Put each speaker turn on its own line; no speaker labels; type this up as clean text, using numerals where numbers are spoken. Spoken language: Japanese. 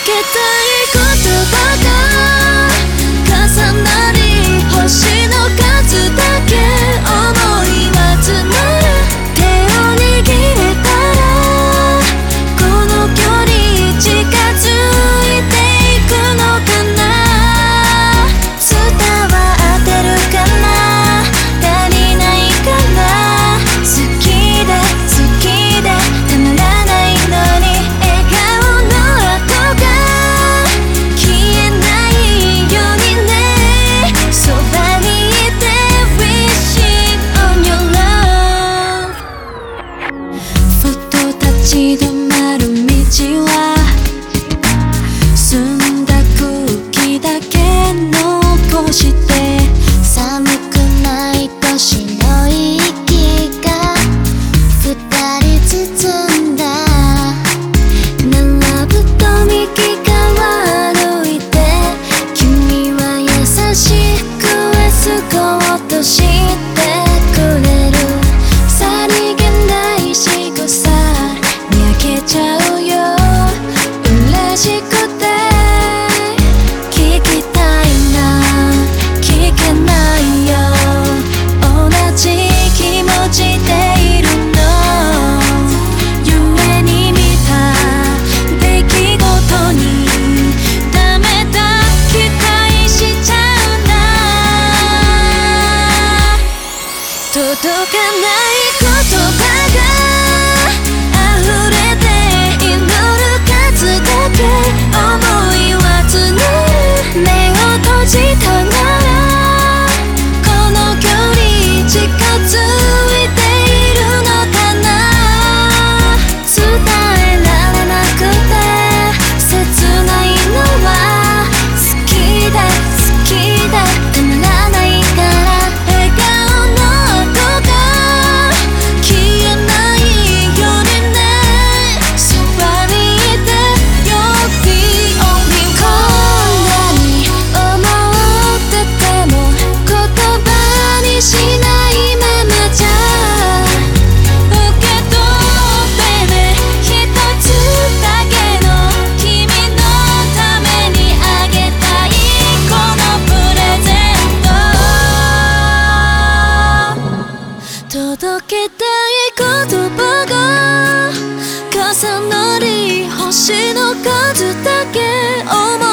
けたい言葉が重なり星の数だけ思いは募る手を握れたらこの距離近づいていくのかな伝わってるかな足りないかな好きで好きでたまらないのに笑顔の跡が消えないようにねそばにいて Wishing on your love ふと立ち止まる道は澄んだ空気だけ残して寒くない年の息が二人包んだ並ぶと右側歩いて君は優しくエスコートしてくれるさりげない仕草にやけちゃうよ嬉しくて聞きたいな聞けないよ同じ気持ちでいるの夢に見た出来事にダメだ期待しちゃうな届かない言葉が溢れて祈る数だけ思いは募る目を閉じたならこの距離近づいているのかな伝えられなくて切ないのは好きで好きでたまらないから笑顔の跡が消えないようにねそばにいて You're the only one こんなに思ってても言葉にしないままじゃ受け取ってね一つだけの君のためにあげたいこのプレゼント届けたい言葉が重なり星の数だけ思